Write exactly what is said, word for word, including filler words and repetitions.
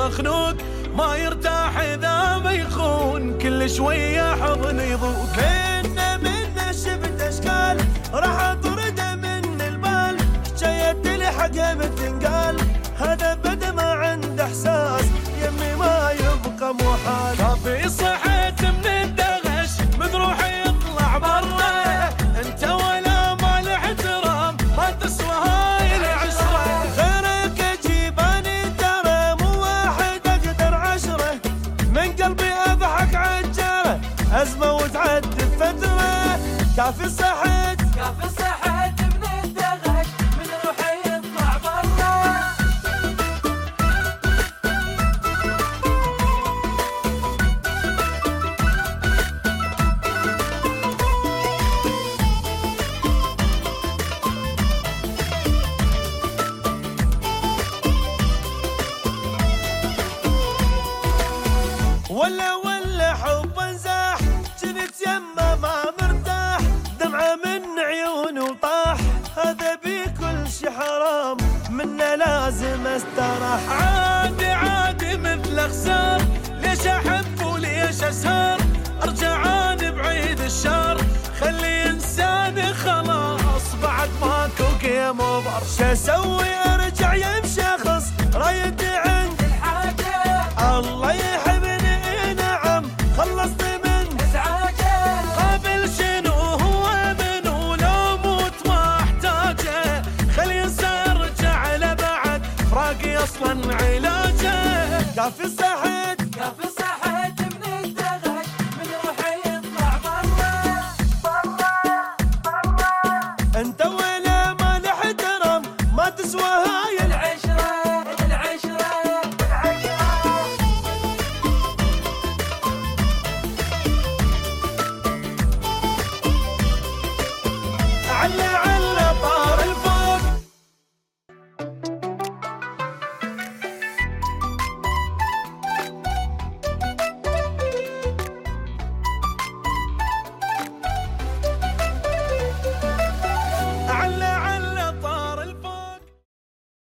مخنوق ما يرتاح إذا ما يخون، كل شوية حضن يضوق. منه منه شفت أشكال راح أطرده من البال، جيت لي حقه مثل هذا بدا ما عنده إحساس، يمي ما يبقى محال. كافي صحيت من الدغش مذروح يطلع برا، انت ولا مال احترام ما تسوى هاي العشرة. غيرك جيباني ترى مو واحد اقدر عشرة، من قلبي اضحك عجرة ازمة وتعدي فترة. كافي صحيت كافي صحيت من الدغش مذروح يطلع برا. ولا ولا حب انزاح، جنت يمه ما مرتاح، دمعه من عيونه وطاح، هذا بكل شي حرام منه لازم استراح. عادي عادي مثل خسار، ليش احب وليش اسهر، ارجع انا بعيد الشر، خلي انسان خلاص بعد ماكو جيم اوفر. شو اسوي ارجع يمشي شخص رايد عند الحاجه، الله يحبني نعم خلصت من ازعاجه. قابل شنو هو منو لو موت ما احتاجه، خلي انسان ارجع له بعد فراقي اصلا علاجه. كافي صحيح